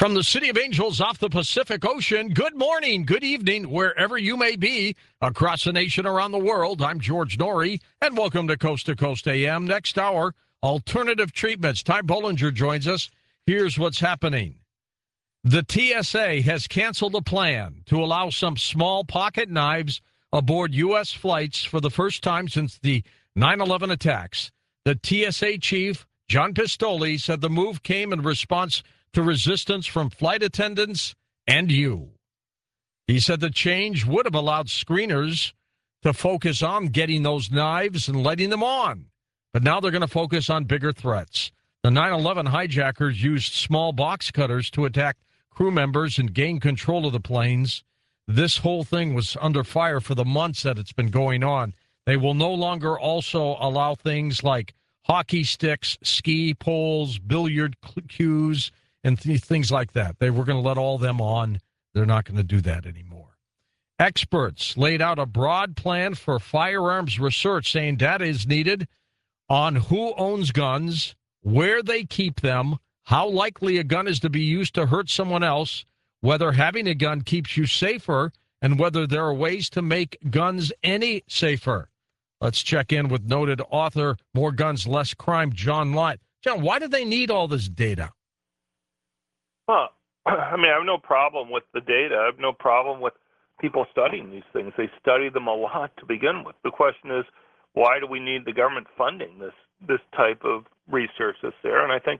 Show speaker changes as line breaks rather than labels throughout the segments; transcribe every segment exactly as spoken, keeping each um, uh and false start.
From the City of Angels off the Pacific Ocean, good morning, good evening, wherever you may be across the nation, around the world. I'm George Noory, and welcome to Coast to Coast A M. Next hour, alternative treatments. Ty Bollinger joins us. Here's what's happening. The T S A has canceled a plan to allow some small pocket knives aboard U S flights for the first time since the nine eleven attacks. The T S A chief, John Pistole, said the move came in response to resistance from flight attendants and you. He said the change would have allowed screeners to focus on getting those knives and letting them on. But now they're going to focus on bigger threats. The nine eleven hijackers used small box cutters to attack crew members and gain control of the planes. This whole thing was under fire for the months that it's been going on. They will no longer also allow things like hockey sticks, ski poles, billiard cues, and th- things like that. They were going to let all them on. They're not going to do that anymore. Experts laid out a broad plan for firearms research, saying data is needed on who owns guns, where they keep them, how likely a gun is to be used to hurt someone else, whether having a gun keeps you safer, and whether there are ways to make guns any safer. Let's check in with noted author, More Guns, Less Crime, John Lott. John, why do they need all this data?
Well, I mean, I have no problem with the data. I have no problem with people studying these things. They study them a lot to begin with. The question is, why do we need the government funding this this type of research that's there? And I think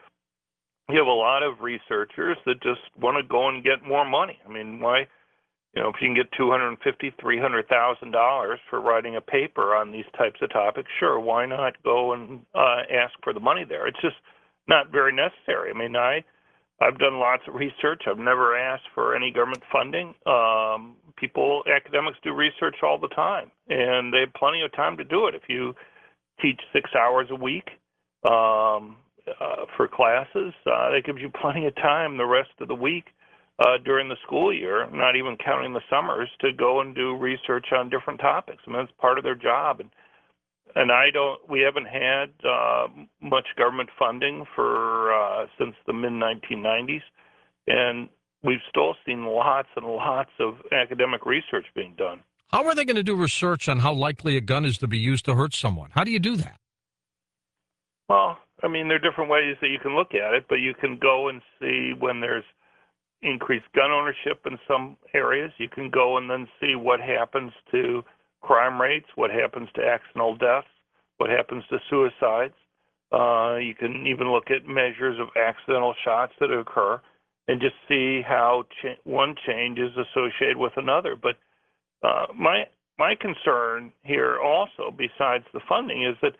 you have a lot of researchers that just want to go and get more money. I mean, why? You know, if you can get two hundred fifty thousand dollars, three hundred thousand dollars for writing a paper on these types of topics, sure, why not go and uh, ask for the money there? It's just not very necessary. I mean, I. I've done lots of research. I've never asked for any government funding. Um, people, academics do research all the time, and they have plenty of time to do it. If you teach six hours a week um, uh, for classes, uh, that gives you plenty of time the rest of the week uh, during the school year, not even counting the summers, to go and do research on different topics. I mean, that's part of their job. And And I don't. We haven't had uh, much government funding for uh, since the mid nineteen nineties, and we've still seen lots and lots of academic research being done.
How are they going to do research on how likely a gun is to be used to hurt someone? How do you do that?
Well, I mean, there are different ways that you can look at it, but you can go and see when there's increased gun ownership in some areas. You can go and then see what happens to crime rates, what happens to accidental deaths, what happens to suicides. Uh, you can even look at measures of accidental shots that occur and just see how cha- one change is associated with another. But uh, my my concern here also, besides the funding, is that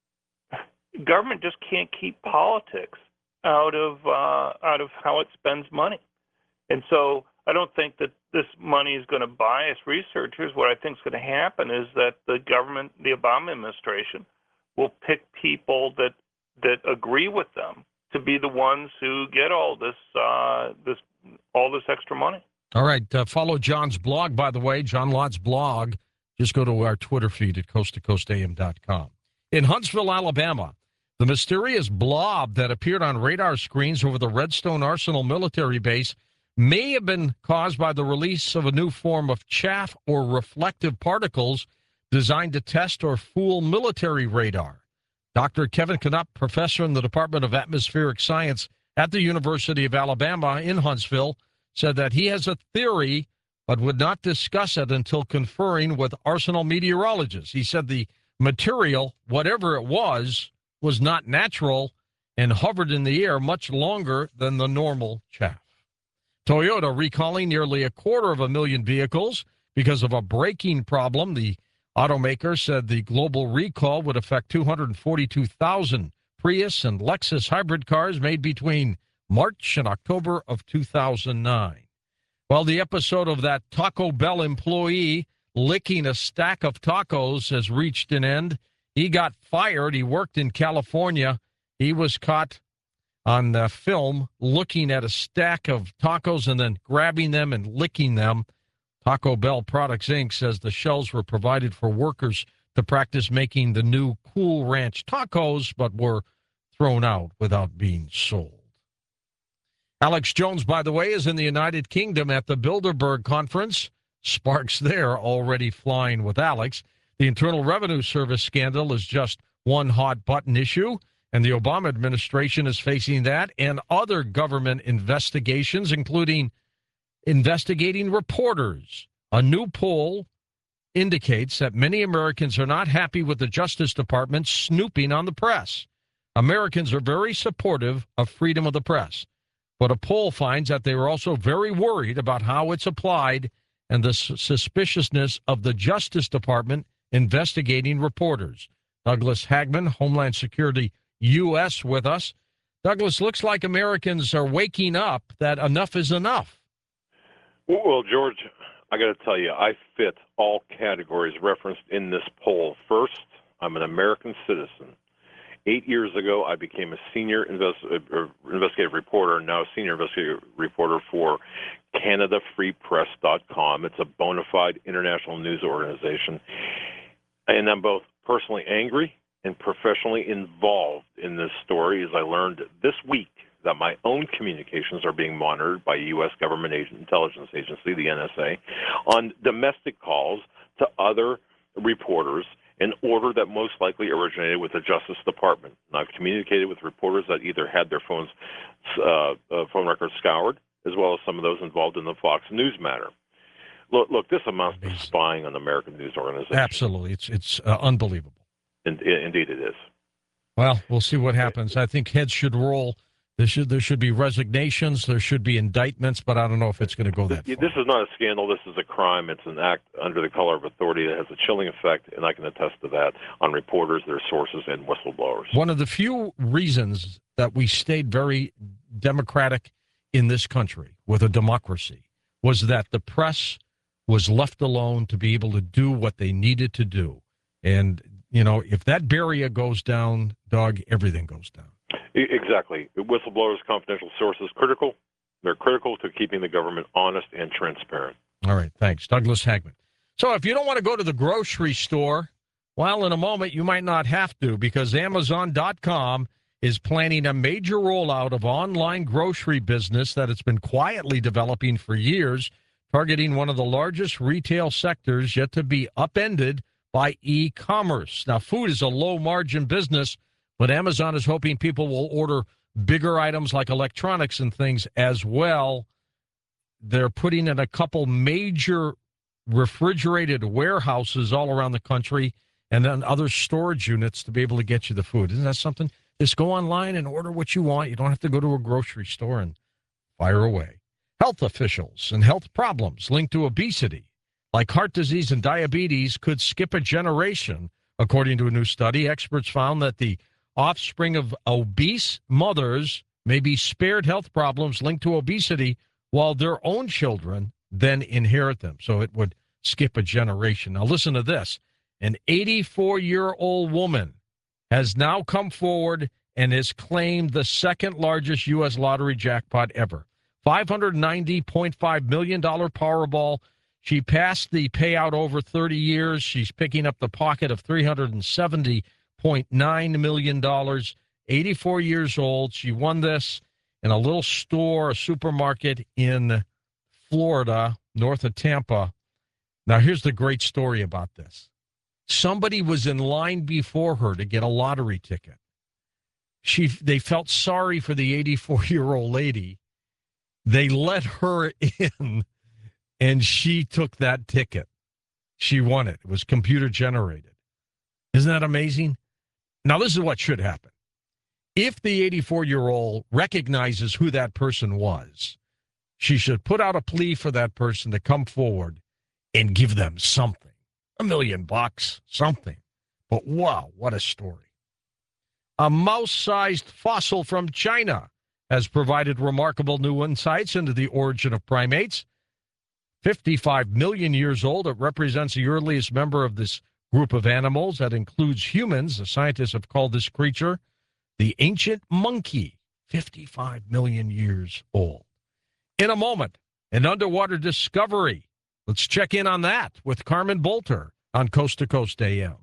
government just can't keep politics out of uh, out of how it spends money. And so I don't think that this money is going to bias researchers. What I think is going to happen is that the government, the Obama administration, will pick people that that agree with them to be the ones who get all this uh, this all this extra money.
All right. Uh, follow John's blog, by the way, John Lott's blog. Just go to our Twitter feed at coast to coast a m dot com. In Huntsville, Alabama, the mysterious blob that appeared on radar screens over the Redstone Arsenal military base may have been caused by the release of a new form of chaff or reflective particles designed to test or fool military radar. Doctor Kevin Knupp, professor in the Department of Atmospheric Science at the University of Alabama in Huntsville, said that he has a theory but would not discuss it until conferring with Arsenal meteorologists. He said the material, whatever it was, was not natural and hovered in the air much longer than the normal chaff. Toyota recalling nearly a quarter of a million vehicles because of a braking problem. The automaker said the global recall would affect two hundred forty-two thousand Prius and Lexus hybrid cars made between March and October of two thousand nine. Well, the episode of that Taco Bell employee licking a stack of tacos has reached an end. He got fired. He worked in California. He was caught on the film looking at a stack of tacos and then grabbing them and licking them. Taco Bell Products, Incorporated says the shells were provided for workers to practice making the new Cool Ranch tacos, but were thrown out without being sold. Alex Jones, by the way, is in the United Kingdom at the Bilderberg Conference. Sparks there already flying with Alex. The Internal Revenue Service scandal is just one hot-button issue, and the Obama administration is facing that and other government investigations, including investigating reporters. A new poll indicates that many Americans are not happy with the Justice Department snooping on the press. Americans are very supportive of freedom of the press, but a poll finds that they are also very worried about how it's applied and the suspiciousness of the Justice Department investigating reporters. Douglas Hagman, Homeland Security U S, with us. Douglas, looks like Americans are waking up that enough is enough.
Well, George, I got to tell you, I fit all categories referenced in this poll. First, I'm an American citizen. Eight years ago, I became a senior invest- uh, investigative reporter, now a senior investigative reporter for Canada Free Press dot com. It's a bona fide international news organization. And I'm both personally angry and professionally involved in this story, as I learned this week that my own communications are being monitored by U S government agent, intelligence agency, the N S A, on domestic calls to other reporters, an order that most likely originated with the Justice Department. And I've communicated with reporters that either had their phones, uh, uh, phone records scoured, as well as some of those involved in the Fox News matter. Look, look, this amounts to spying on American news organizations.
Absolutely. It's it's uh, unbelievable.
In, indeed it is.
Well, we'll see what happens. I think heads should roll. There should, there should be resignations. There should be indictments, but I don't know if it's going to go that far.
This is not a scandal. This is a crime. It's an act under the color of authority that has a chilling effect, and I can attest to that, on reporters, their sources, and whistleblowers.
One of the few reasons that we stayed very democratic in this country with a democracy was that the press was left alone to be able to do what they needed to do. And, you know, if that barrier goes down, Doug, everything goes down.
Exactly. Whistleblowers, confidential sources, critical. They're critical to keeping the government honest and transparent.
All right. Thanks. Douglas Hagman. So if you don't want to go to the grocery store, well, in a moment, you might not have to, because Amazon dot com is planning a major rollout of online grocery business that it's been quietly developing for years, targeting one of the largest retail sectors yet to be upended by e-commerce. Now, food is a low-margin business, but Amazon is hoping people will order bigger items like electronics and things as well. They're putting in a couple major refrigerated warehouses all around the country and then other storage units to be able to get you the food. Isn't that something? Just go online and order what you want. You don't have to go to a grocery store and fire away. Health officials and health problems linked to obesity, like heart disease and diabetes, could skip a generation. According to a new study, experts found that the offspring of obese mothers may be spared health problems linked to obesity, while their own children then inherit them. So it would skip a generation. Now listen to this. An eighty-four-year-old woman has now come forward and has claimed the second largest U S lottery jackpot ever. five hundred ninety point five million dollars Powerball. She passed the payout over thirty years. She's picking up the pocket of three hundred seventy point nine million dollars. eighty-four years old. She won this in a little store, a supermarket in Florida, north of Tampa. Now, here's the great story about this. Somebody was in line before her to get a lottery ticket. She, they felt sorry for the eighty-four-year-old lady. They let her in, and she took that ticket. She won it. It was computer generated. Isn't that amazing? Now, this is what should happen. If the eighty-four-year-old recognizes who that person was, she should put out a plea for that person to come forward and give them something. A million bucks, something. But wow, what a story. A mouse-sized fossil from China has provided remarkable new insights into the origin of primates. fifty-five million years old, it represents the earliest member of this group of animals that includes humans. The scientists have called this creature the ancient monkey, fifty-five million years old. In a moment, an underwater discovery. Let's check in on that with Carmen Bolter on Coast to Coast A M.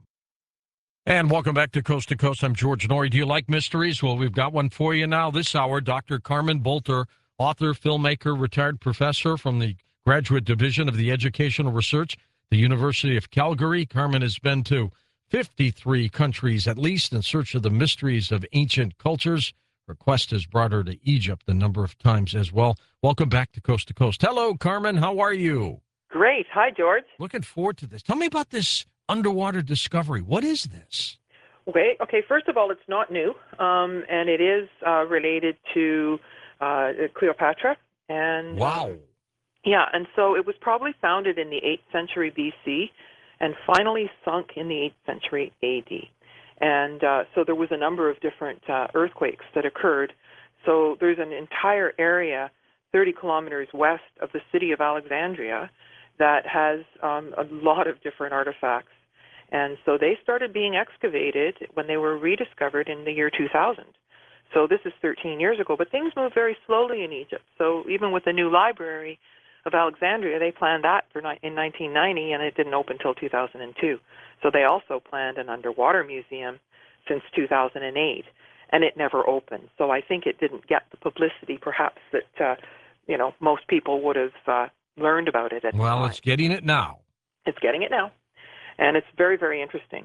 And welcome back to Coast to Coast. I'm George Noory. Do you like mysteries? Well, we've got one for you now this hour. Doctor Carmen Bolter, author, filmmaker, retired professor from the Graduate Division of the Educational Research, the University of Calgary. Carmen has been to fifty-three countries at least in search of the mysteries of ancient cultures. Her quest has brought her to Egypt a number of times as well. Welcome back to Coast to Coast. Hello, Carmen. How are you?
Great. Hi, George.
Looking forward to this. Tell me about this underwater discovery. What is this?
Okay. Okay. First of all, it's not new, um, and it is uh, related to uh, Cleopatra. And
wow.
Yeah, and so it was probably founded in the eighth century B C and finally sunk in the eighth century A D. And uh, so there was a number of different uh, earthquakes that occurred. So there's an entire area thirty kilometers west of the city of Alexandria that has um, a lot of different artifacts. And so they started being excavated when they were rediscovered in the year two thousand. So this is thirteen years ago, but things move very slowly in Egypt. So even with the new library of Alexandria, they planned that for ni- in nineteen ninety, and it didn't open until two thousand two. So they also planned an underwater museum since two thousand eight, and it never opened. So I think it didn't get the publicity, perhaps, that uh, you know most people would have uh, learned about it at
Well,
the time.
it's getting it now.
It's getting it now, and it's very, very interesting.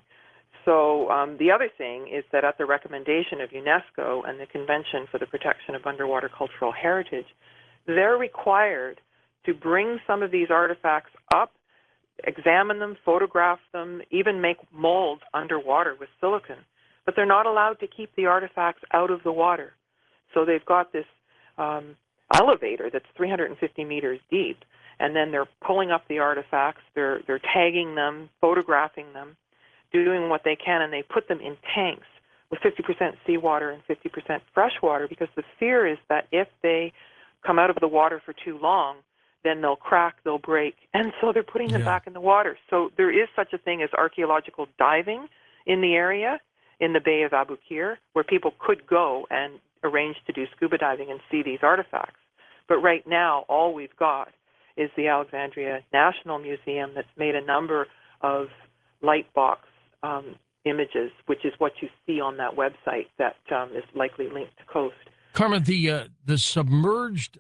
So um, the other thing is that at the recommendation of UNESCO and the Convention for the Protection of Underwater Cultural Heritage, they're required to bring some of these artifacts up, examine them, photograph them, even make molds underwater with silicon. But they're not allowed to keep the artifacts out of the water. So they've got this um, elevator that's three hundred fifty meters deep, and then they're pulling up the artifacts, they're, they're tagging them, photographing them, doing what they can, and they put them in tanks with fifty percent seawater and fifty percent fresh water, because the fear is that if they come out of the water for too long, then they'll crack, they'll break, and so they're putting them
Yeah.
back in the water. So there is such a thing as archaeological diving in the area, in the Bay of Abu Qir, where people could go and arrange to do scuba diving and see these artifacts. But right now, all we've got is the Alexandria National Museum that's made a number of light box um, images, which is what you see on that website that um, is likely linked to Coast.
Carmen, the uh, the submerged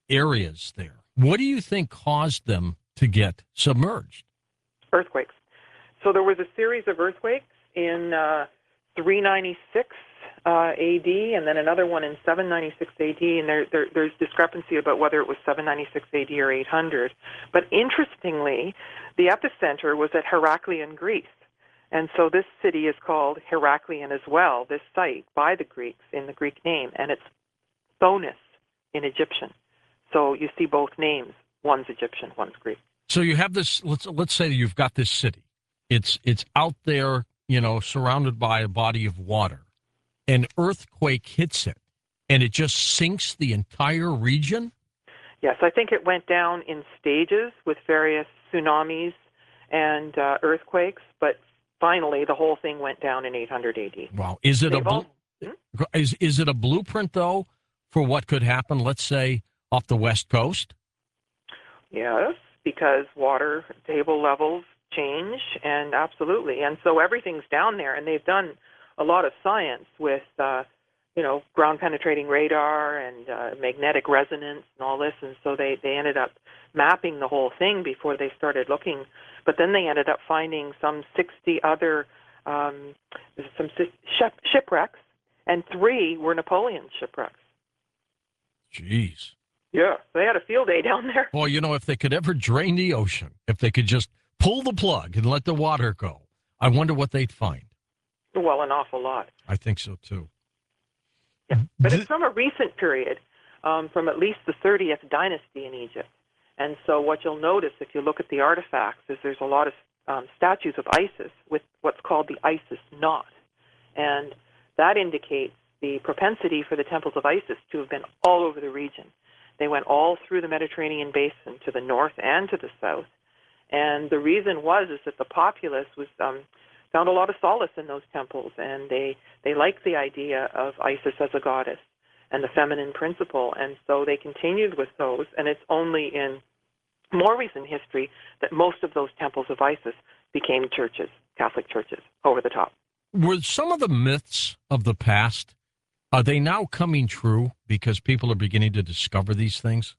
areas there, what do you think caused them to get submerged?
Earthquakes. So there was a series of earthquakes in uh, three ninety-six uh, A D, and then another one in seven ninety-six A D, and there, there, there's discrepancy about whether it was seven ninety-six A D or eight hundred. But interestingly, the epicenter was at Heraklion, Greece. And so this city is called Heraklion as well, this site, by the Greeks, in the Greek name, and it's Thonis in Egyptian. So you see both names. One's Egyptian, one's Greek.
So you have this. Let's let's say you've got this city. It's it's out there, you know, surrounded by a body of water. An earthquake hits it, and it just sinks the entire region.
Yes, I think it went down in stages with various tsunamis and uh, earthquakes, but finally the whole thing went down in eight hundred A D.
Wow. Is it
They've
a blu-
all- hmm?
is is it a blueprint though for what could happen? Let's say off the West Coast.
Yes, because water table levels change, and absolutely. And so everything's down there, and they've done a lot of science with, uh, you know, ground-penetrating radar and uh, magnetic resonance and all this, and so they, they ended up mapping the whole thing before they started looking. But then they ended up finding some sixty other um, some ship, shipwrecks, and three were Napoleon shipwrecks.
Jeez.
Yeah, they had a field day down there.
Boy, you know, if they could ever drain the ocean, if they could just pull the plug and let the water go, I wonder what they'd find.
Well, an awful lot.
I think so, too.
Yeah, but it's from a recent period, um, from at least the thirtieth dynasty in Egypt. And so what you'll notice if you look at the artifacts is there's a lot of um, statues of Isis with what's called the Isis knot. And that indicates the propensity for the temples of Isis to have been all over the region. They went all through the Mediterranean basin to the north and to the south. And the reason was is that the populace was um, found a lot of solace in those temples, and they, they liked the idea of Isis as a goddess and the feminine principle, and so they continued with those, and it's only in more recent history that most of those temples of Isis became churches, Catholic churches, over the top.
Were some of the myths of the past Are they now coming true because people are beginning to discover these things?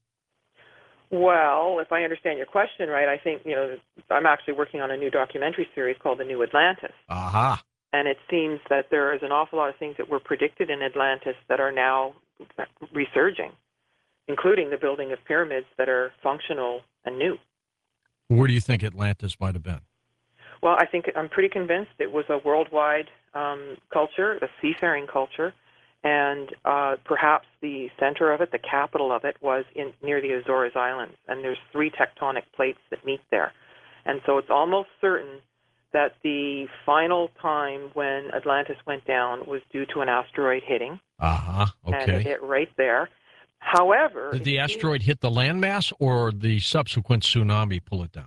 Well, if I understand your question right, I think, you know, I'm actually working on a new documentary series called The New Atlantis.
Aha.
And it seems that there is an awful lot of things that were predicted in Atlantis that are now resurging, including the building of pyramids that are functional and new.
Where do you think Atlantis might have been?
Well, I think I'm pretty convinced it was a worldwide um, culture, a seafaring culture, and uh, perhaps the center of it, the capital of it, was in near the Azores Islands. And there's three tectonic plates that meet there. And so it's almost certain that the final time when Atlantis went down was due to an asteroid hitting.
Uh-huh, okay.
And it hit right there. However...
Did the asteroid hit the landmass or the subsequent tsunami pull it down?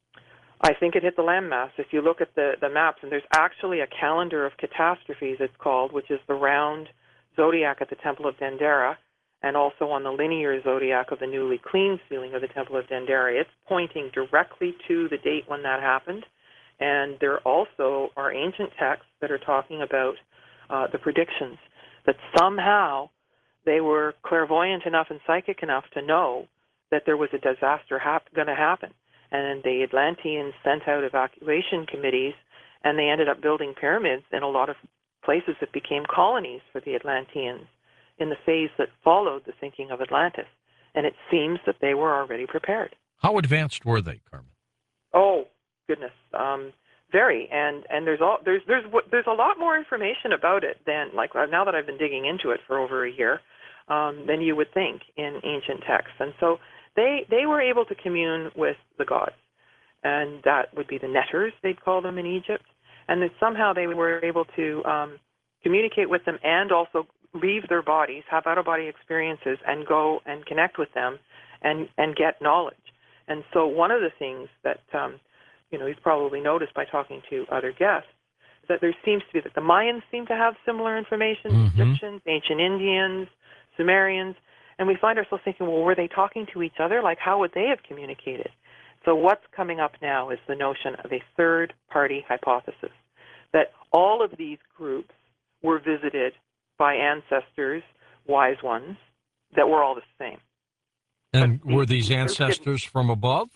I think it hit the landmass. If you look at the, the maps, and there's actually a calendar of catastrophes, it's called, which is the round zodiac at the Temple of Dendera, and also on the linear zodiac of the newly cleaned ceiling of the Temple of Dendera. It's pointing directly to the date when that happened. And there also are ancient texts that are talking about uh, the predictions, that somehow they were clairvoyant enough and psychic enough to know that there was a disaster hap- going to happen. And the Atlanteans sent out evacuation committees, and they ended up building pyramids in a lot of places that became colonies for the Atlanteans in the phase that followed the sinking of Atlantis. And it seems that they were already prepared.
How advanced were they, Carmen?
Oh, goodness, um, very. And and there's all there's there's there's a lot more information about it than, like, now that I've been digging into it for over a year, um, than you would think in ancient texts. And so they they were able to commune with the gods, and that would be the netters, they'd call them in Egypt. And that somehow they were able to um, communicate with them and also leave their bodies, have out-of-body experiences, and go and connect with them and, and get knowledge. And so one of the things that, um, you know, you've probably noticed by talking to other guests, is that there seems to be that the Mayans seem to have similar information,
Mm-hmm.
Egyptians, ancient Indians, Sumerians, and we find ourselves thinking, well, were they talking to each other? Like, how would they have communicated? So what's coming up now is the notion of a third-party hypothesis, that all of these groups were visited by ancestors, wise ones, that were all the same.
And
But
were
these
these
groups
ancestors from above?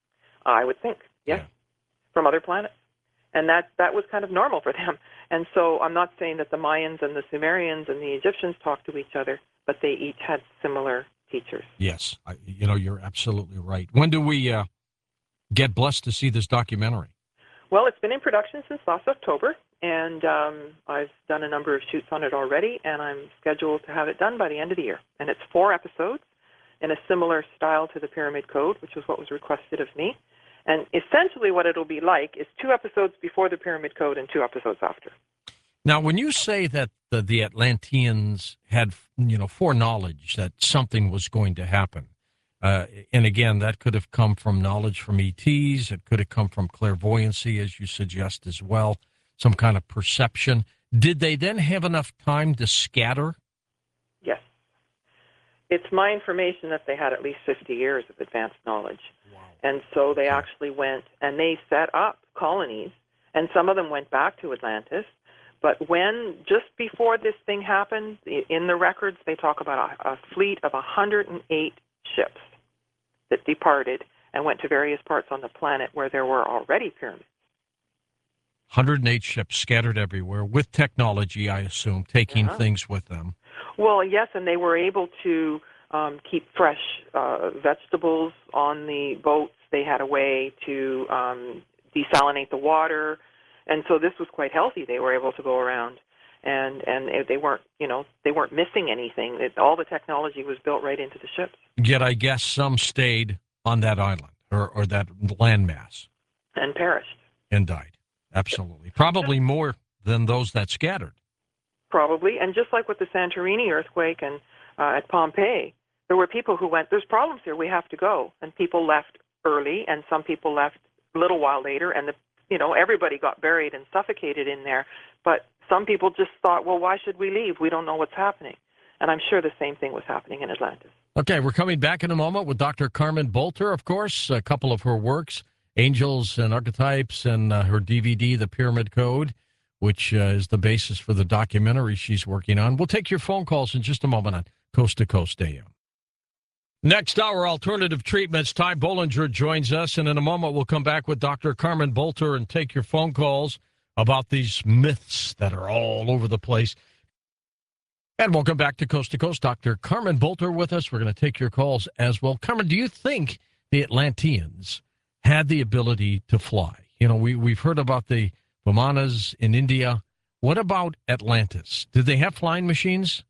I would think, yes,
Yeah.
from other planets. And that, that was kind of normal for them. And so I'm not saying that the Mayans and the Sumerians and the Egyptians talked to each other, but they each had similar teachers.
Yes. I, you know, you're absolutely right. When do we uh, get blessed to see this documentary?
Well, it's been in production since last October, and um, I've done a number of shoots on it already, and I'm scheduled to have it done by the end of the year. And it's four episodes in a similar style to the Pyramid Code, which was what was requested of me. And essentially what it'll be like is two episodes before the Pyramid Code and two episodes after.
Now, when you say that the, the Atlanteans had, you know, foreknowledge that something was going to happen, uh, and again, that could have come from knowledge from E Ts, it could have come from clairvoyancy, as you suggest as well, some kind of perception. Did they then have enough time to scatter?
Yes. It's my information that they had at least fifty years of advanced knowledge.
Wow.
And so they actually went and they set up colonies, and some of them went back to Atlantis. But when, just before this thing happened, in the records, they talk about a, a fleet of one hundred eight ships that departed and went to various parts on the planet where there were already pyramids.
one hundred eight ships scattered everywhere with technology, I assume, taking
Yeah.
things with them.
Well, yes, and they were able to um, keep fresh uh, vegetables on the boats. They had a way to um, desalinate the water. And so this was quite healthy. They were able to go around, and and they weren't, you know, they weren't missing anything. It, all the technology was built right into the ships.
Yet I guess some stayed on that island or, or that landmass
And perished.
and died. Absolutely. Probably more than those that scattered.
Probably. And just like with the Santorini earthquake and uh, at Pompeii, there were people who went, there's problems here, we have to go. And people left early, and some people left a little while later, and the you know, everybody got buried and suffocated in there. But some people just thought, well, why should we leave? We don't know what's happening. And I'm sure the same thing was happening in Atlantis.
Okay, we're coming back in a moment with Doctor Carmen Bolter, of course, a couple of her works, Angels and Archetypes, and uh, her D V D, The Pyramid Code. which uh, is the basis for the documentary she's working on. We'll take your phone calls in just a moment on Coast to Coast A M. Next hour, Alternative Treatments. Ty Bollinger joins us, and in a moment we'll come back with Doctor Carmen Bolter and take your phone calls about these myths that are all over the place. And welcome back to Coast to Coast. Doctor Carmen Bolter with us. We're going to take your calls as well. Carmen, do you think the Atlanteans had the ability to fly? You know, we, we've heard about the Vimanas in India. What about Atlantis? Did they have flying machines?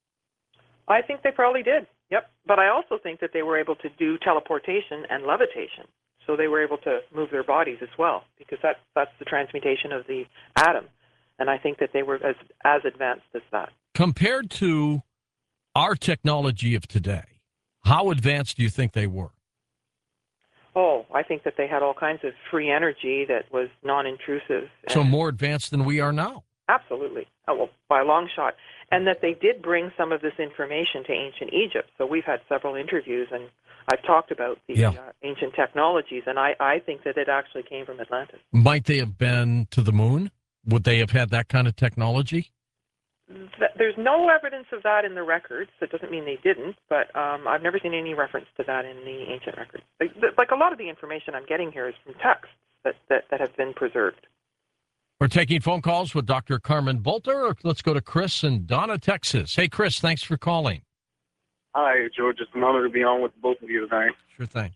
I think they probably did. Yep. But I also think that they were able to do teleportation and levitation. So they were able to move their bodies as well, because that, that's the transmutation of the atom. And I think that they were as, as advanced as that.
Compared to our technology of today, how advanced do you think they were?
Oh, I think that they had all kinds of free energy that was non-intrusive.
So more advanced than we are now?
Absolutely. Oh, well, by a long shot. And that they did bring some of this information to ancient Egypt. So we've had several interviews, and I've talked about the
yeah.
uh, ancient technologies, and I, I think that it actually came from Atlantis.
Might they have been to the moon? Would they have had that kind of technology?
Th- there's no evidence of that in the records. That doesn't mean they didn't, but um, I've never seen any reference to that in the ancient records. Like, like a lot of the information I'm getting here is from texts that, that, that have been preserved.
We're taking phone calls with Doctor Carmen Bolter. Let's go to Chris in Donna, Texas. Hey, Chris, thanks for calling.
Hi, George. It's an honor to be on with both of you tonight.
Sure thing.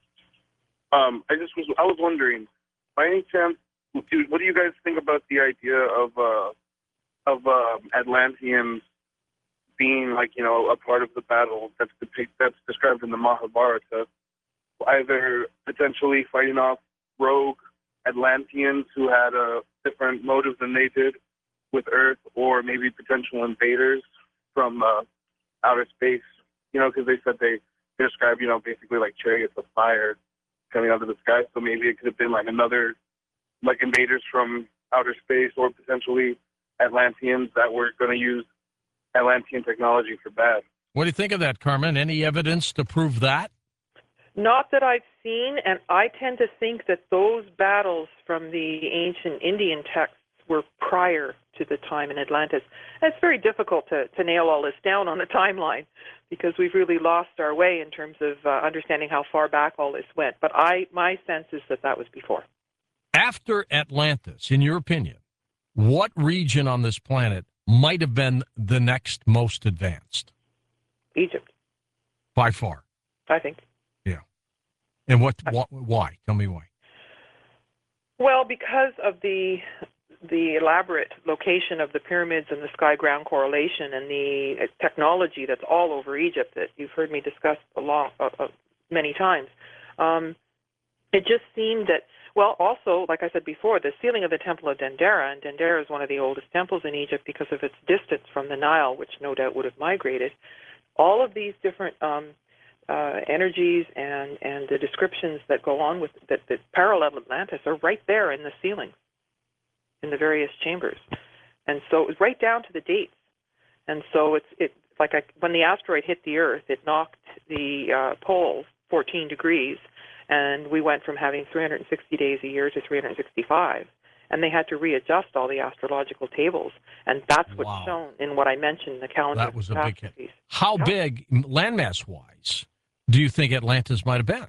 Um, I just was I was wondering, by any chance, what do you guys think about the idea of uh, of uh, Atlanteans being like you know a part of the battle that's depict, that's described in the Mahabharata, either potentially fighting off rogue Atlanteans who had a different motives than they did with Earth, or maybe potential invaders from uh, outer space? You know, because they said they, they described, you know, basically like chariots of fire coming out of the sky. So maybe it could have been like another, like invaders from outer space, or potentially Atlanteans that were going to use Atlantean technology for bad.
What do you think of that, Carmen? Any evidence to prove that?
Not that I've seen, and I tend to think that those battles from the ancient Indian texts were prior to the time in Atlantis. And it's very difficult to, to nail all this down on a timeline, because we've really lost our way in terms of uh, understanding how far back all this went. But I, my sense is that that was before.
After Atlantis, in your opinion, what region on this planet might have been the next most advanced?
Egypt.
By far?
I think.
Yeah. And what? Wh- why? Tell me why.
Well, because of the the elaborate location of the pyramids and the sky-ground correlation and the technology that's all over Egypt that you've heard me discuss a long, uh, uh, many times. Um, it just seemed that, well, also, like I said before, the ceiling of the Temple of Dendera, and Dendera is one of the oldest temples in Egypt because of its distance from the Nile, which no doubt would have migrated. All of these different um, uh, energies and, and the descriptions that go on with that, that parallel Atlantis are right there in the ceiling, in the various chambers. And so it was right down to the dates. And so it's it like I, when the asteroid hit the Earth, it knocked the uh, poles fourteen degrees, and we went from having three hundred sixty days a year to three hundred sixty-five. And they had to readjust all the astrological tables. And that's what's
Wow.
shown in what I mentioned, the calendar.
That was a big hit.
catastrophes.
How
Yeah.
big, landmass-wise, do you think Atlantis might have been?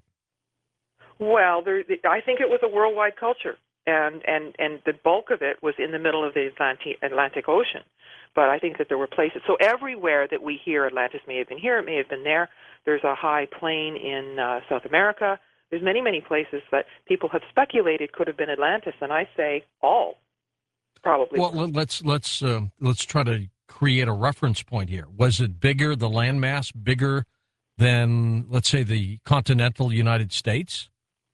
Well, there, I think it was a worldwide culture. And, and, and the bulk of it was in the middle of the Atlantic, Atlantic Ocean. But I think that there were places. So everywhere that we hear Atlantis may have been here, it may have been there. There's a high plain in uh, South America. There's many, many places that people have speculated could have been Atlantis. And I say all probably.
Well, let- let's let's uh, let's try to create a reference point here. Was it bigger, the landmass, bigger than, let's say, the continental United States?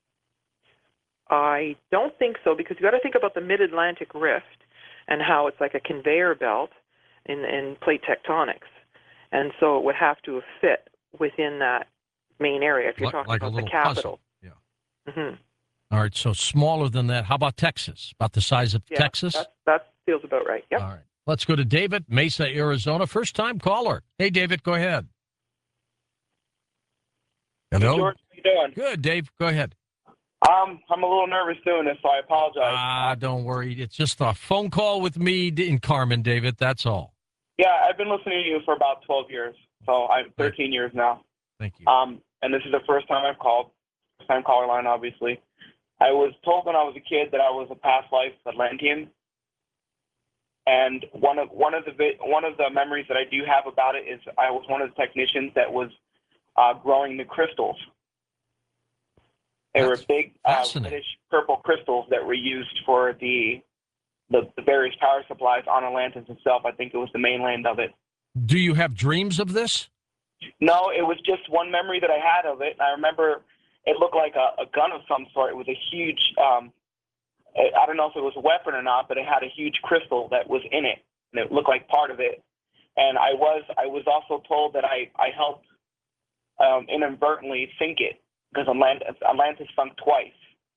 I don't think so, because you've got to think about the mid-Atlantic rift and how it's like a conveyor belt in, in plate tectonics. And so it would have to have fit within that main area if you're
Like-
talking
like a
about
little
the capital.
puzzle. Yeah.
Mm-hmm.
All right, so smaller than that. How about Texas? About the size of
Yeah,
Texas?
That, that feels about right. Yep.
All right. Let's go to David, Mesa, Arizona. First-time caller. Hey, David, go ahead. Hello?
George, how you doing?
Good, Dave. Go ahead.
Um, I'm a little nervous doing this, so I apologize.
Ah, don't worry. It's just a phone call with me in Carmen, David. That's all.
Yeah, I've been listening to you for about twelve years, so I'm thirteen years now.
Thank you.
Um, and this is the first time I've called, first time caller line, obviously. I was told when I was a kid that I was a past life Atlantean, and one of one of the vi- one of the memories that I do have about it is I was one of the technicians that was uh, growing the crystals. They
That's
were big uh,
fascinating.
reddish purple crystals that were used for the, the the various power supplies on Atlantis itself. I think it was the mainland of it.
Do you have dreams of this?
No, it was just one memory that I had of it. I remember it looked like a, a gun of some sort. It was a huge, um, I don't know if it was a weapon or not, but it had a huge crystal that was in it, and it looked like part of it. And I was I was also told that I, I helped um, inadvertently sink it, because Atlantis, Atlantis sunk twice.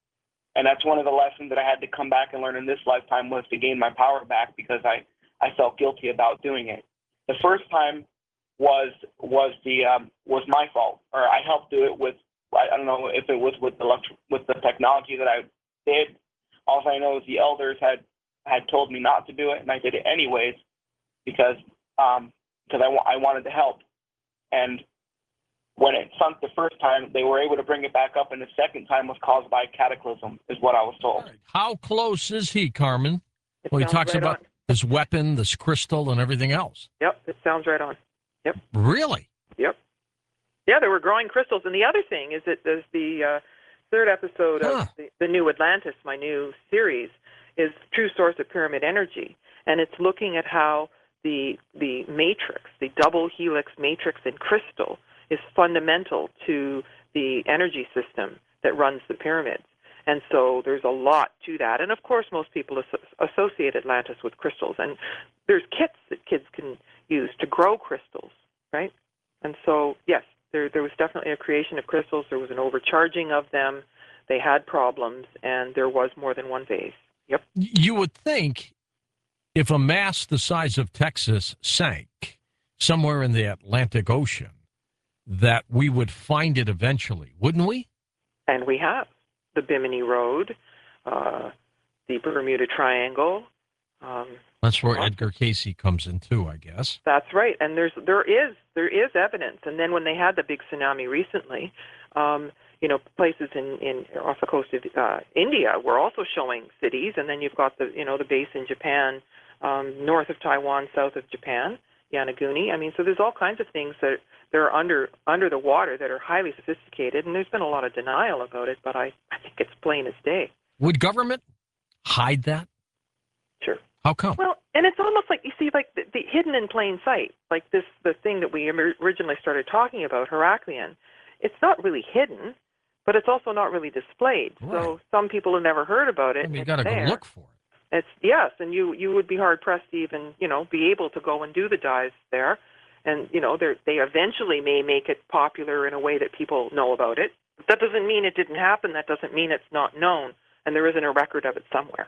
And that's one of the lessons that I had to come back and learn in this lifetime, was to gain my power back, because I, I felt guilty about doing it. The first time was was the um, was my fault, or I helped do it with, I don't know if it was with the with the technology that I did. All I know is the elders had, had told me not to do it, and I did it anyways, because um, because I, I wanted to help. And when it sunk the first time, they were able to bring it back up, and the second time was caused by cataclysm, is what I was told.
Right. How close is he, Carmen?
It
Well, he
sounds
talks
right
about
on.
this weapon, this crystal, and everything else.
Yep, it sounds right on.
Really?
Yep. Yeah, there were growing crystals. And the other thing is that there's the uh, third episode
Huh.
of the, the New Atlantis, my new series, is True Source of Pyramid Energy. And it's looking at how the the matrix, the double helix matrix in crystal, is fundamental to the energy system that runs the pyramids. And so there's a lot to that. And, of course, most people as- associate Atlantis with crystals. And there's kits that kids can use to grow crystals, right? And so, yes, there there was definitely a creation of crystals. There was an overcharging of them. They had problems, and there was more than one vase. Yep.
You would think if a mass the size of Texas sank somewhere in the Atlantic Ocean, that we would find it eventually, wouldn't we?
And we have the Bimini Road, uh, the Bermuda Triangle. Um,
That's where Edgar Casey comes in too, I guess.
That's right, and there's there is there is evidence. And then when they had the big tsunami recently, um, you know, places in, in off the coast of uh, India were also showing cities. And then you've got the you know the base in Japan, um, north of Taiwan, south of Japan, Yonaguni. I mean, so there's all kinds of things that that are under under the water that are highly sophisticated. And there's been a lot of denial about it, but I I think it's plain as day.
Would government hide that?
Sure.
How come?
Well, and it's almost like, you see, like the, the hidden in plain sight, like this, the thing that we originally started talking about, Heraklion. It's not really hidden, but it's also not really displayed.
Right.
So some people have never heard about it.
I mean, you
It's
got to go
there.
look for it.
It's yes, and you you would be hard pressed to even you know be able to go and do the dives there, and you know they they eventually may make it popular in a way that people know about it. But that doesn't mean it didn't happen. That doesn't mean it's not known, and there isn't a record of it somewhere.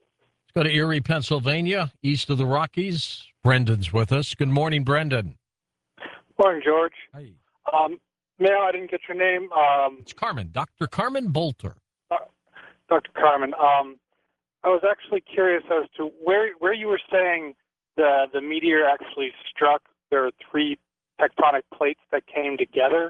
Go to Erie, Pennsylvania, east of the Rockies. Brendan's with us. Good morning, Brendan.
Morning, George.
Hi.
Um, Mail, I didn't get your name. Um,
It's Carmen, Doctor Carmen Bolter.
Doctor Carmen. Um, I was actually curious as to where where you were saying the the meteor actually struck. There are three tectonic plates that came together.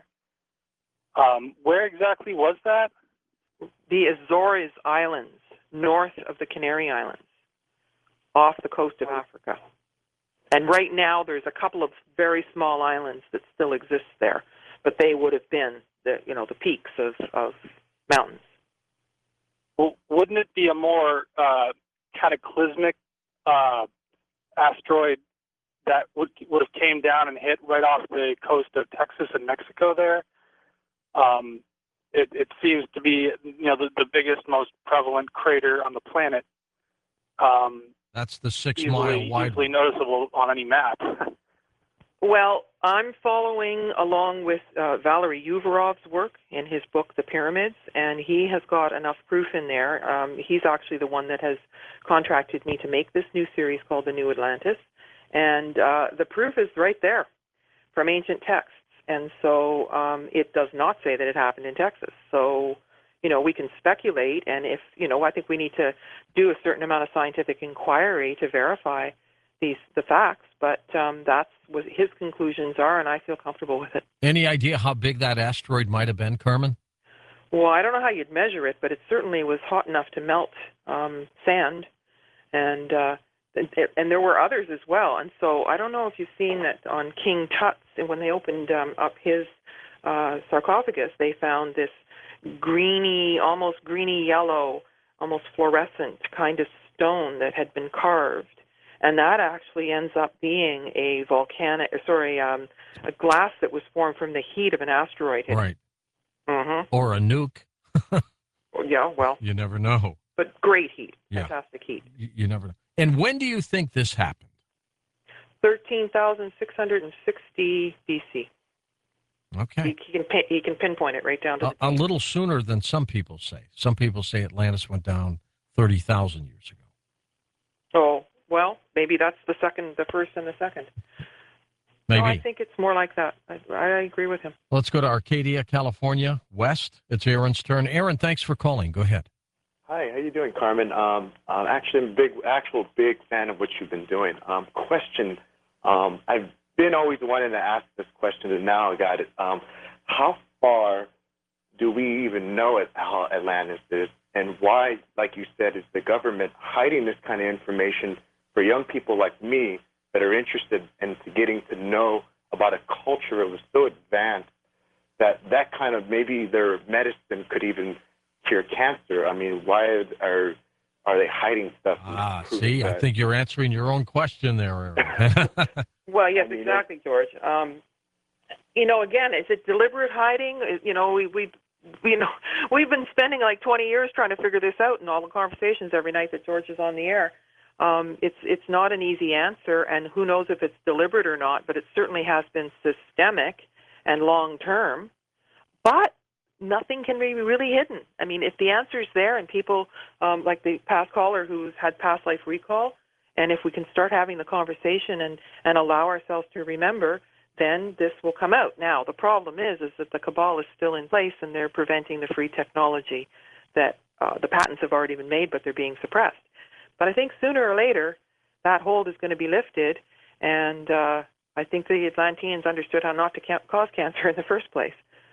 Um, where exactly was that?
The Azores Islands, north of the Canary Islands, off the coast of Africa. And right now there's a couple of very small islands that still exist there, but they would have been the you know the peaks of, of mountains.
Well, wouldn't it be a more uh, cataclysmic uh, asteroid that would would have came down and hit right off the coast of Texas and Mexico there? Um, it, it seems to be, you know, the, the biggest, most prevalent crater on the planet. Um,
That's the six
easily,
mile wide.
easily noticeable on any map.
Well, I'm following along with uh, Valery Uvarov's work in his book, The Pyramids, and he has got enough proof in there. Um, he's actually the one that has contracted me to make this new series called The New Atlantis, and uh, the proof is right there from ancient texts. And so um, it does not say that it happened in Texas. So, you know, we can speculate, and if, you know, I think we need to do a certain amount of scientific inquiry to verify these the facts, but um, that's what his conclusions are, and I feel comfortable with it.
Any idea how big that asteroid might have been, Carmen?
Well, I don't know how you'd measure it, but it certainly was hot enough to melt um, sand, and uh, and there were others as well. And so I don't know if you've seen that on King Tut's, and when they opened um, up his uh, sarcophagus, they found this greeny, almost greeny yellow, almost fluorescent kind of stone that had been carved. And that actually ends up being a volcanic, sorry, um, a glass that was formed from the heat of an asteroid.
Right.
Mm-hmm.
Or a nuke.
Yeah, well.
You never know.
But great heat,
Yeah.
fantastic heat.
You, you never know. And when do you think this happened?
thirteen thousand six hundred sixty B C.
Okay.
He, he, can, he can pinpoint it right down to
A,
the
a little sooner than some people say. Some people say Atlantis went down thirty thousand years ago.
Oh, well, maybe that's the second, the first and the second.
Maybe.
No, I think it's more like that. I, I agree with him.
Let's go to Arcadia, California, west. It's Aaron's turn. Aaron, thanks for calling. Go ahead.
Hi, how you doing, Carmen? Um, uh, actually, I'm a big, actual big fan of what you've been doing. Um, question, um, I've been always wanting to ask this question, and now I got it. Um, how far do we even know it, how Atlantis is, and why, like you said, is the government hiding this kind of information for young people like me that are interested in getting to know about a culture that was so advanced that that kind of maybe their medicine could even cure cancer? I mean, why are are they hiding stuff?
Ah, see, that? I think you're answering your own question there, Aaron.
Well, yes,
I mean,
exactly, George. Um, you know, again, is it deliberate hiding? You know, we we you know we've been spending like twenty years trying to figure this out in all the conversations every night that George is on the air. Um, it's it's not an easy answer, and who knows if it's deliberate or not, but it certainly has been systemic and long-term. But nothing can be really hidden. I mean, if the answer's there and people, um, like the past caller who's had past life recall, and if we can start having the conversation and, and allow ourselves to remember, then this will come out. Now, the problem is is that the cabal is still in place, and they're preventing the free technology that uh, the patents have already been made, but they're being suppressed. But I think sooner or later, that hold is going to be lifted, and uh, I think the Atlanteans understood how not to ca- cause cancer in the first place.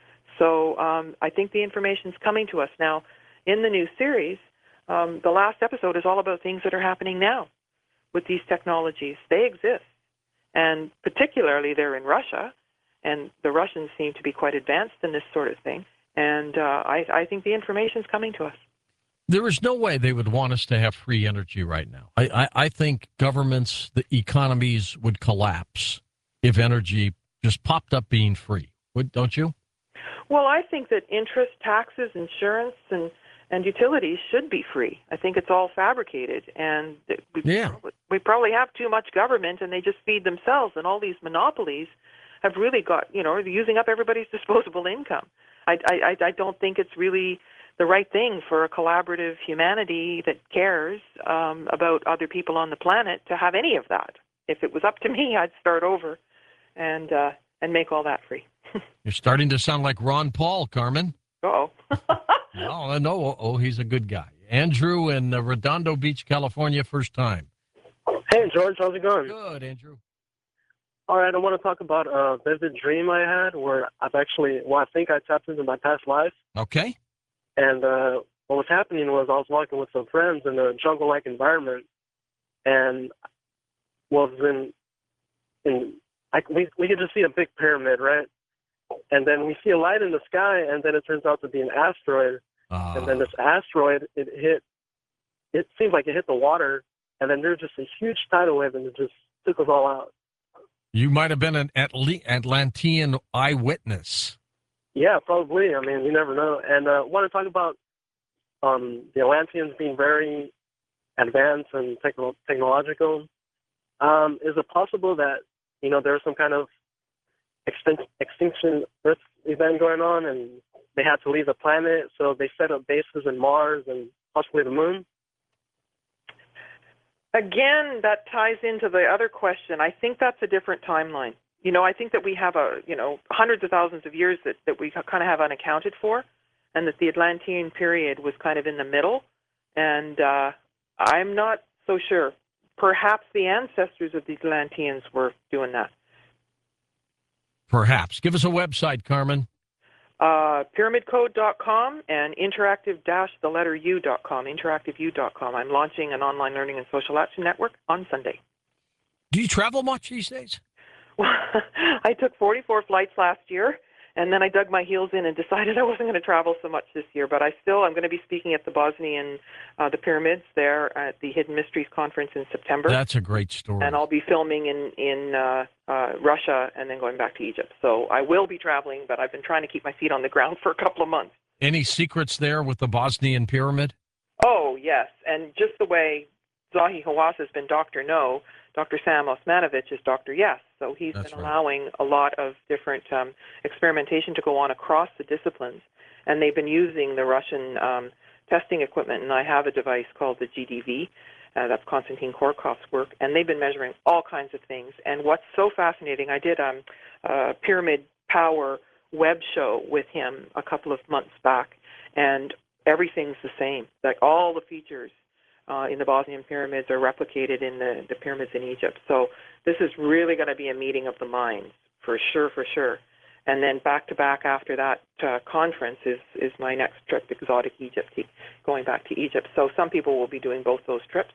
So um, I think the information's coming to us now. In the new series, um, the last episode is all about things that are happening now with these technologies. They exist, and particularly they're in Russia, and the Russians seem to be quite advanced in this sort of thing. And uh, I, I think the information's coming to us.
There is no way they would want us to have free energy right now. I, I, I think governments, the economies would collapse if energy just popped up being free. Would, don't you?
Well, I think that interest, taxes, insurance, and, and utilities should be free. I think it's all fabricated, and we,
yeah.
probably, we probably have too much government, and they just feed themselves, and all these monopolies have really got, you know, using up everybody's disposable income. I, I, I don't think it's really the right thing for a collaborative humanity that cares um, about other people on the planet to have any of that. If it was up to me, I'd start over and uh, and make all that free.
You're starting to sound like Ron Paul, Carmen.
Uh-oh.
no, no, oh, he's a good guy. Andrew in uh, Redondo Beach, California, first time.
Hey, George, how's it going?
Good, Andrew.
All right, I want to talk about a vivid dream I had where I've actually, well, I think I tapped into my past life.
Okay.
And uh, what was happening was I was walking with some friends in a jungle-like environment, and was in, in I, we, we could just see a big pyramid, right? And then we see a light in the sky, and then it turns out to be an asteroid.
Uh,
and then this asteroid, it hit, it seems like it hit the water, and then there's just a huge tidal wave, and it just took us all out.
You might have been an Atl- Atlantean eyewitness.
Yeah, probably. I mean, you never know. And I uh, want to talk about um, the Atlanteans being very advanced and techno- technological. Um, is it possible that, you know, there's some kind of extin- extinction Earth event going on and they had to leave the planet, so they set up bases in Mars and possibly the moon?
Again, that ties into the other question. I think that's a different timeline. You know, I think that we have a, you know, hundreds of thousands of years that, that we kind of have unaccounted for. and that the Atlantean period was kind of in the middle. And uh, I'm not so sure. Perhaps the ancestors of the Atlanteans were doing that.
Perhaps. Give us a website, Carmen.
Uh, pyramid code dot com and interactive dash the letter u dot com, interactive u dot com. I'm launching an online learning and social action network on Sunday.
Do you travel much these days?
Well, I took forty-four flights last year, and then I dug my heels in and decided I wasn't going to travel so much this year. But I still, I'm going to be speaking at the Bosnian, uh, the pyramids there at the Hidden Mysteries Conference in September.
That's a great story.
And I'll be filming in, in uh, uh, Russia and then going back to Egypt. So I will be traveling, but I've been trying to keep my feet on the ground for a couple of months.
Any secrets there with the Bosnian pyramid?
Oh, yes. And just the way Zahi Hawass has been Doctor No, Doctor Sam Osmanovic is Doctor Yes. So he's
That's
been
right.
allowing a lot of different um, experimentation to go on across the disciplines. And they've been using the Russian um, testing equipment. And I have a device called the G D V. Uh, that's Konstantin Korkov's work. And they've been measuring all kinds of things. And what's so fascinating, I did um, a Pyramid Power web show with him a couple of months back. And everything's the same. Like all the features Uh, in the Bosnian pyramids are replicated in the, the pyramids in Egypt. So this is really going to be a meeting of the minds, for sure, for sure. And then back-to-back after that uh, conference is, is my next trip, Exotic Egypt, going back to Egypt. So some people will be doing both those trips.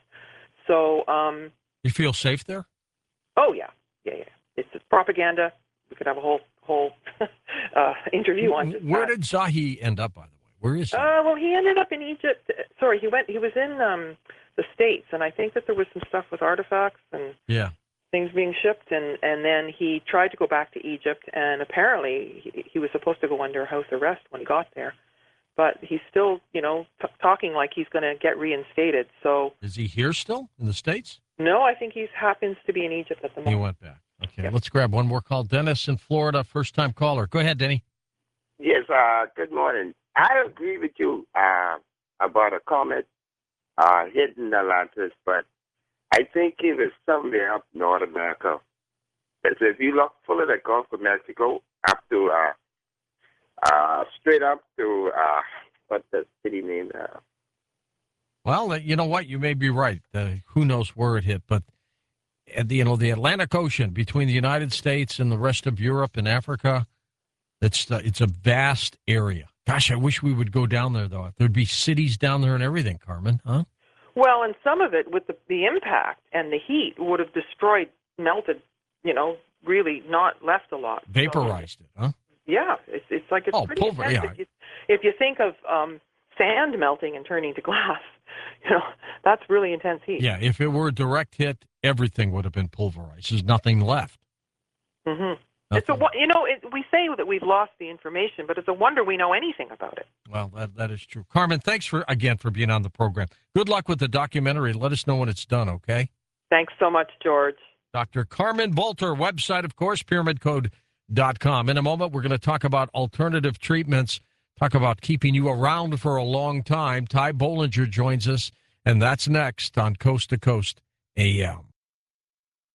So, um,
You feel safe there?
oh, yeah, yeah, yeah. It's, it's propaganda. We could have a whole whole uh, interview on just
Where
that.
did Zahi end up, by the way? Where is he?
Uh, well, he ended up in Egypt. Sorry, he went. He was in um, the States, and I think that there was some stuff with artifacts and
yeah.
things being shipped, and, and then he tried to go back to Egypt, and apparently he, he was supposed to go under house arrest when he got there, but he's still, you know, t- talking like he's going to get reinstated. So
Is he here still in the States?
no, I think he happens to be in Egypt at the
He
moment.
went back. Okay,
Yep.
let's grab one more call. Dennis in Florida, first-time caller. Go ahead, Denny.
Yes, uh, good morning. I agree with you uh, about a comet uh, hitting Atlantis, but I think it was somewhere up North America. Because if you look full of the Gulf of Mexico, up to, uh, uh, straight up to, uh, what's the city name? Uh,
Well, uh, you know what? You may be right. Uh, who knows where it hit, but at the, you know, the Atlantic Ocean between the United States and the rest of Europe and Africa, it's uh, it's a vast area. Gosh, I wish we would go down there, though. There'd be cities down there and everything, Carmen, huh?
Well, and some of it with the, the impact and the heat would have destroyed, melted, you know, really not left a lot. So,
Vaporized it, huh?
yeah, it's it's like it's
Oh,
pretty
pulver,
intense.
yeah.
If, you, if you think of um, sand melting and turning to glass, you know, that's really intense heat.
Yeah, if it were a direct hit, everything would have been pulverized. There's nothing left.
Mm-hmm. It's a wo- you know it, we say that we've lost the information, but it's a wonder we know anything about it.
Well, that, that is true. Carmen, thanks for again for being on the program. Good luck with the documentary. Let us know when it's done, okay?
Thanks so much, George.
Doctor Carmen Volter, website, of course, pyramid code dot com. In a moment, we're going to talk about alternative treatments, talk about keeping you around for a long time. Ty Bollinger joins us, and that's next on Coast to Coast A M.